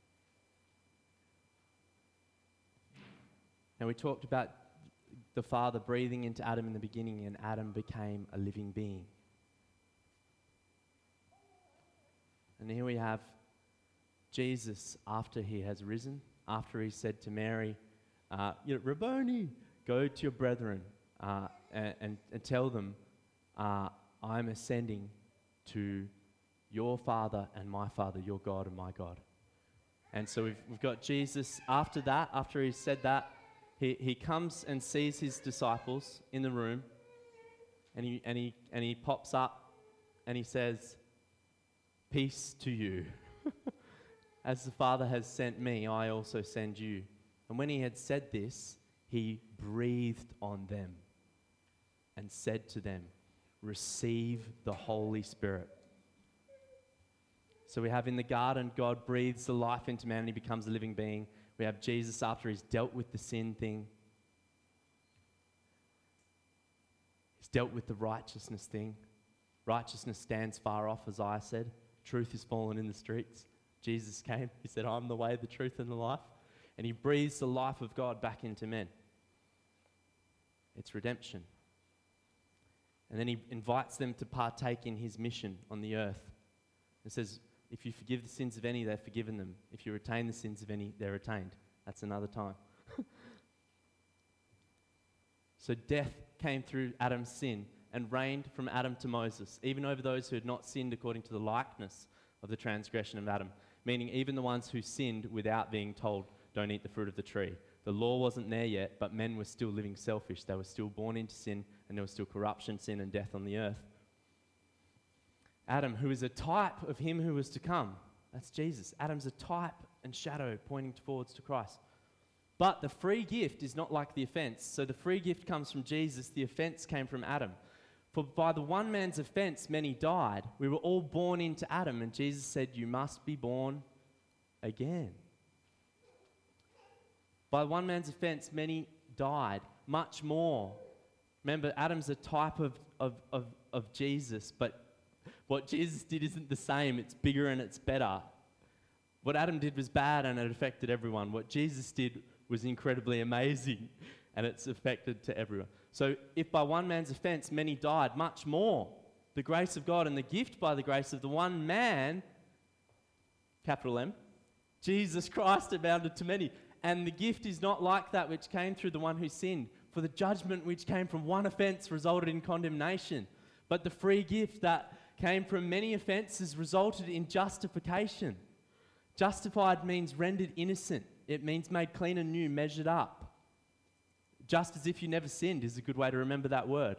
S1: And we talked about the Father breathing into Adam in the beginning, and Adam became a living being. And here we have Jesus after he has risen, after he said to Mary, Rabboni, go to your brethren and tell them, I'm ascending to your Father and my Father, your God and my God. And so we've got Jesus after that, after he said that, he comes and sees his disciples in the room, and he pops up and he says, "Peace to you. As the Father has sent me, I also send you." And when he had said this, he breathed on them and said to them, "Receive the Holy Spirit." So we have in the garden, God breathes the life into man and he becomes a living being. We have Jesus after he's dealt with the sin thing. He's dealt with the righteousness thing. Righteousness stands far off, Isaiah said. Truth is fallen in the streets. Jesus came. He said, "I'm the way, the truth, and the life." And he breathes the life of God back into men. It's redemption. And then he invites them to partake in his mission on the earth. It says, if you forgive the sins of any, they're forgiven them. If you retain the sins of any, they're retained. That's another time. So death came through Adam's sin and reigned from Adam to Moses, even over those who had not sinned according to the likeness of the transgression of Adam, meaning even the ones who sinned without being told, "Don't eat the fruit of the tree." The law wasn't there yet, but men were still living selfish. They were still born into sin, and there was still corruption, sin, and death on the earth. Adam, who is a type of him who was to come. That's Jesus. Adam's a type and shadow pointing towards to Christ. But the free gift is not like the offense. So the free gift comes from Jesus. The offense came from Adam. For by the one man's offense, many died. We were all born into Adam, and Jesus said, "You must be born again." By one man's offense, many died. Much more. Remember, Adam's a type of Jesus, but what Jesus did isn't the same. It's bigger and it's better. What Adam did was bad and it affected everyone. What Jesus did was incredibly amazing and it's affected to everyone. So if by one man's offense many died, much more the grace of God and the gift by the grace of the one man, capital M, Jesus Christ, abounded to many. And the gift is not like that which came through the one who sinned. For the judgment which came from one offense resulted in condemnation. But the free gift that came from many offenses resulted in justification. Justified means rendered innocent. It means made clean and new, measured up. Just as if you never sinned is a good way to remember that word.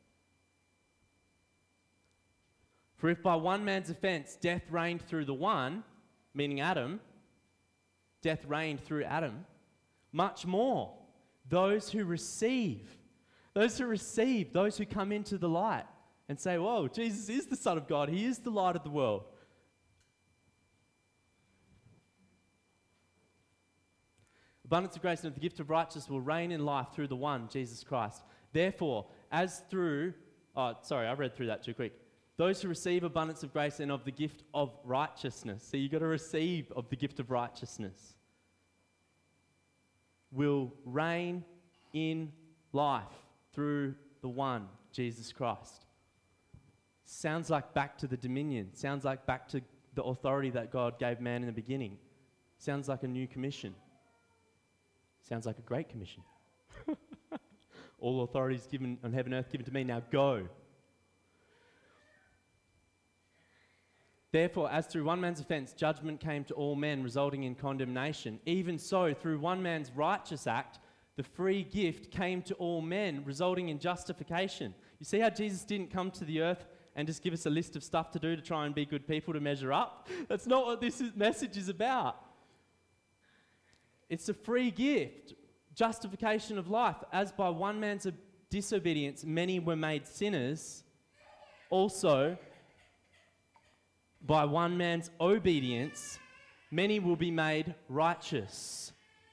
S1: For if by one man's offense death reigned through the one, meaning Adam, death reigned through Adam, much more those who receive, those who come into the light and say, "Whoa, Jesus is the Son of God. He is the light of the world." Abundance of grace and of the gift of righteousness will reign in life through the one, Jesus Christ. Therefore, I read through that too quick. Those who receive abundance of grace and of the gift of righteousness. So you've got to receive of the gift of righteousness. Will reign in life through the one, Jesus Christ. Sounds like back to the dominion. Sounds like back to the authority that God gave man in the beginning. Sounds like a new commission. Sounds like a great commission. All authority is given on heaven and earth, given to me. Now go. Therefore, as through one man's offense, judgment came to all men, resulting in condemnation. Even so, through one man's righteous act, the free gift came to all men, resulting in justification. You see how Jesus didn't come to the earth and just give us a list of stuff to do to try and be good people to measure up? That's not what this message is about. It's a free gift, justification of life. As by one man's disobedience, many were made sinners, also by one man's obedience, many will be made righteous.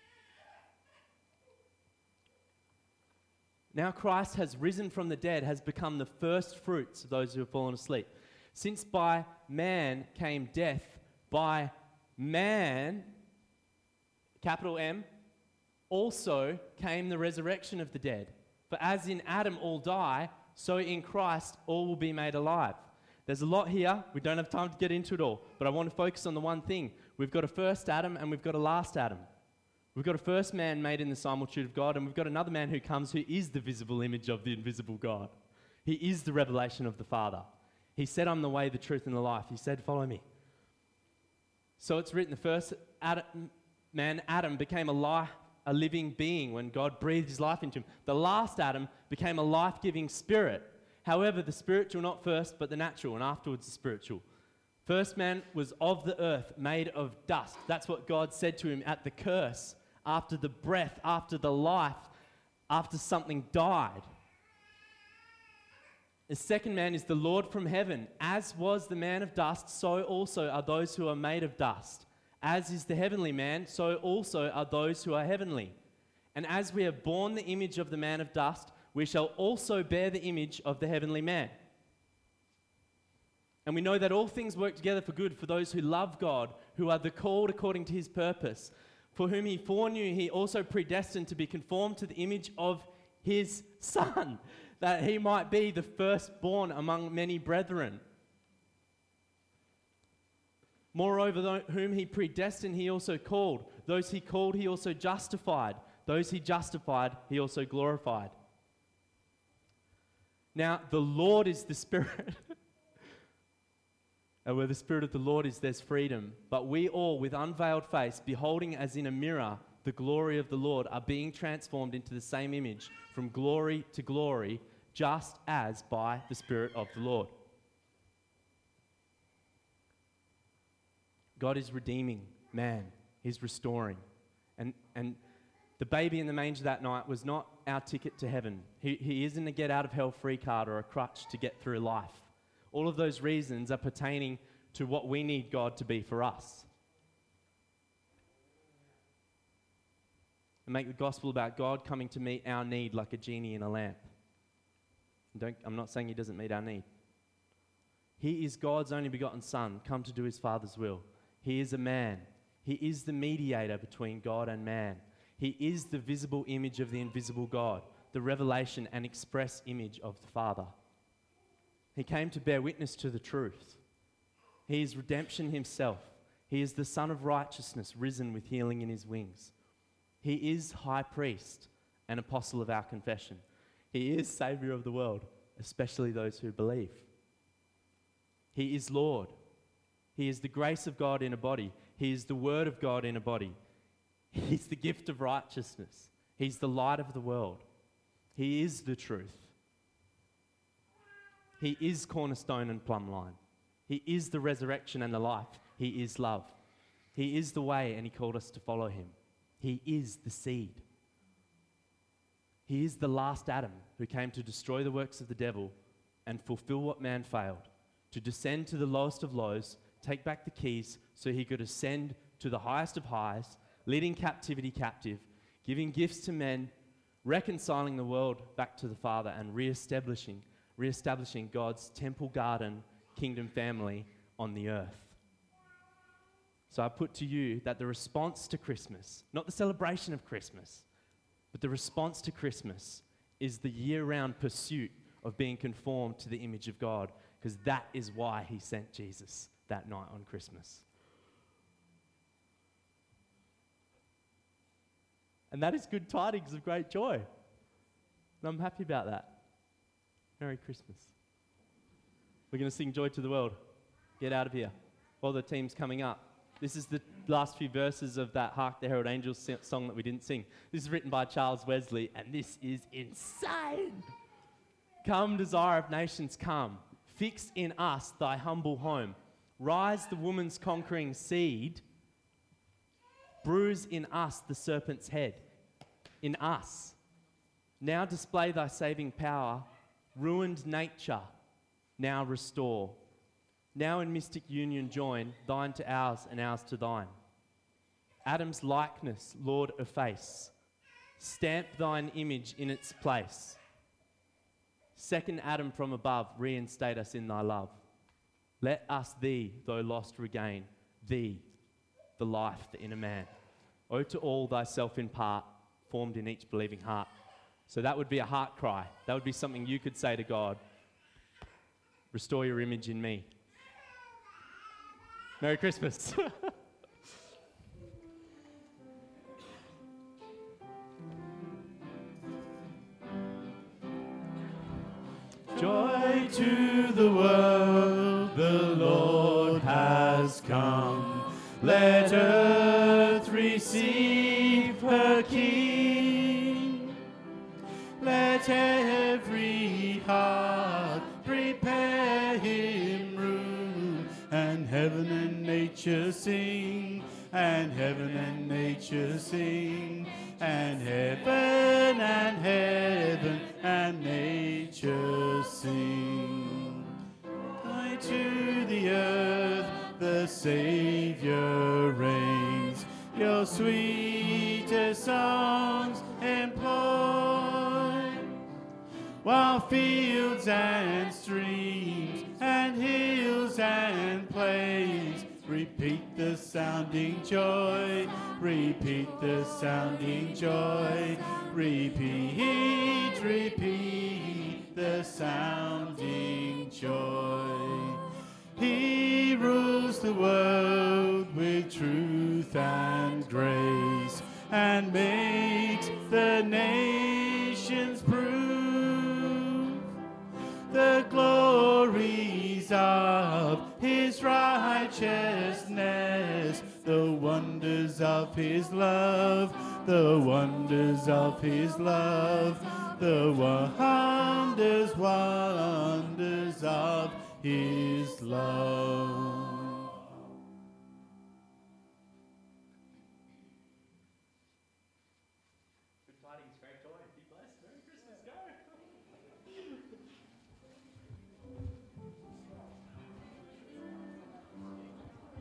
S1: Now Christ has risen from the dead, has become the first fruits of those who have fallen asleep. Since by man came death, by man, capital M, also came the resurrection of the dead. For as in Adam all die, so in Christ all will be made alive. There's a lot here. We don't have time to get into it all, but I want to focus on the one thing. We've got a first Adam and we've got a last Adam. We've got a first man made in the similitude of God, and we've got another man who comes who is the visible image of the invisible God. He is the revelation of the Father. He said, I'm the way, the truth, and the life. He said, follow me. So it's written, the first Adam, became a living being when God breathed his life into him. The last Adam became a life-giving spirit. However, the spiritual not first, but the natural, and afterwards the spiritual. First man was of the earth, made of dust. That's what God said to him at the curse, after the breath, after the life, after something died. The second man is the Lord from heaven. As was the man of dust, so also are those who are made of dust. As is the heavenly man, so also are those who are heavenly. And as we have borne the image of the man of dust, we shall also bear the image of the heavenly man. And we know that all things work together for good for those who love God, who are the called according to his purpose. For whom he foreknew, he also predestined to be conformed to the image of his Son, that he might be the firstborn among many brethren. Moreover, whom he predestined, he also called. Those he called, he also justified. Those he justified, he also glorified. Now, the Lord is the Spirit. And where the Spirit of the Lord is, there's freedom. But we all, with unveiled face, beholding as in a mirror the glory of the Lord, are being transformed into the same image from glory to glory, just as by the Spirit of the Lord. God is redeeming man. He's restoring. And the baby in the manger that night was not our ticket to heaven. He isn't a get out of hell free card or a crutch to get through life. All of those reasons are pertaining to what we need God to be for us. And make the gospel about God coming to meet our need like a genie in a lamp. I'm not saying he doesn't meet our need. He is God's only begotten Son, come to do his Father's will. He is a man. He is the mediator between God and man. He is the visible image of the invisible God, the revelation and express image of the Father. He came to bear witness to the truth. He is redemption himself. He is the Son of righteousness, risen with healing in his wings. He is high priest and apostle of our confession. He is Savior of the world, especially those who believe. He is Lord. He is the grace of God in a body. He is the word of God in a body. He's the gift of righteousness. He's the light of the world. He is the truth. He is cornerstone and plumb line. He is the resurrection and the life. He is love. He is the way, and he called us to follow him. He is the seed. He is the last Adam who came to destroy the works of the devil and fulfill what man failed, to descend to the lowest of lows, take back the keys so he could ascend to the highest of highs, leading captivity captive, giving gifts to men, reconciling the world back to the Father, and reestablishing God's temple garden kingdom family on the earth. So I put to you that the response to Christmas, not the celebration of Christmas, but the response to Christmas is the year-round pursuit of being conformed to the image of God, because that is why he sent Jesus that night on Christmas. And that is good tidings of great joy. And I'm happy about that. Merry Christmas. We're going to sing Joy to the World. Get out of here. While the team's coming up. This is the last few verses of that Hark the Herald Angels song that we didn't sing. This is written by Charles Wesley, and this is insane. Come, desire of nations, come. Fix in us thy humble home. Rise the woman's conquering seed. Bruise in us the serpent's head. In us. Now display thy saving power. Ruined nature, now restore. Now in mystic union join, thine to ours and ours to thine. Adam's likeness, Lord, efface. Stamp thine image in its place. Second Adam from above, reinstate us in thy love. Let us thee, though lost, regain. Thee, the life, the inner man. O to all thyself impart, formed in each believing heart. So that would be a heart cry. That would be something you could say to God. Restore your image in me. Merry Christmas.
S3: Joy to the world, the Lord has come. Let earth receive her King. Let every heart prepare him room, and heaven and nature sing, and heaven and nature sing, and heaven and nature sing. High to the earth the Savior reigns, your sweetest songs employ, while fields and streams and hills and plains repeat the sounding joy, repeat the sounding joy, repeat, repeat the sounding joy. He rules the world with truth and grace, and makes the nations prove the glories of his righteousness, the wonders of his love, the wonders of his love, the wonders, wonders of his love.
S1: Good fighting, it's great